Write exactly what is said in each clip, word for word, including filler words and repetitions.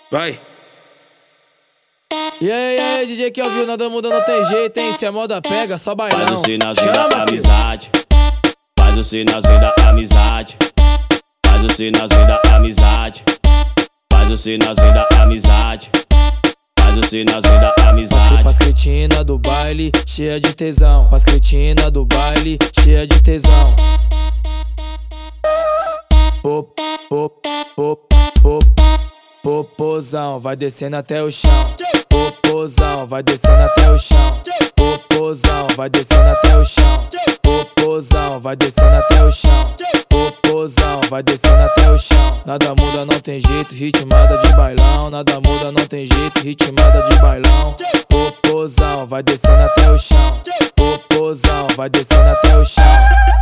Vai. E aí, e aí, D J Kelvin, nada muda, não tem jeito, hein? Se a moda pega, só bailão. Faz o sinalzinho Chama, da filho. amizade. Faz o sinalzinho da amizade. Faz o sinalzinho da amizade. Faz o sinalzinho da amizade. Faz o sinalzinho da amizade. Pras cretina do baile, cheia de tesão. Pras cretina do baile, cheia de tesão. Pop, pop, pop, pop, popozão, vai descendo até o chão. Popozão, vai descendo até o chão. Popozão, vai descendo até o chão. Popozão, vai descendo até o chão. Popozão, vai descendo até o chão. Nada muda, não tem jeito, ritmada de bailão. Nada muda, não tem jeito, ritmada de bailão. Popozão, vai descendo até o chão. Popozão, vai descendo até o chão.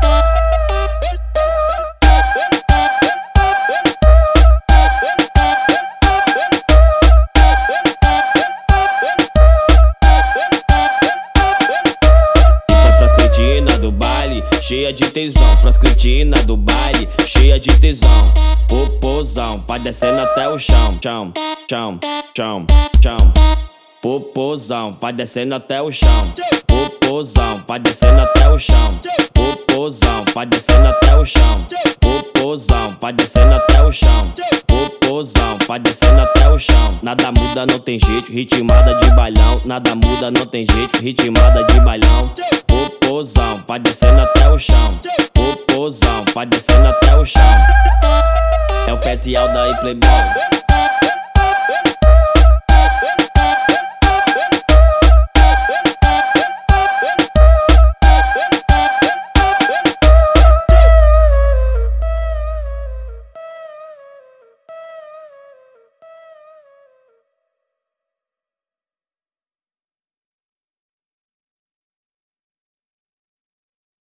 Do baile, cheia de tesão. Pras cretina do baile, cheia de tesão. Popozão, vai descendo até o chão. Chão, chão, chão, chão. Popozão, vai descendo até o chão. Popozão, vai descendo até o chão. Popozão, vai descendo até o chão. Popozão, vai descendo até o chão. Popozão, vai descendo até o chão. Nada muda, não tem jeito, ritmada de bailão. Nada muda, não tem jeito, ritmada de bailão. Popozão, vai descendo até o chão. Popozão, vai descendo até o chão. É o Pet Alda e Playboy.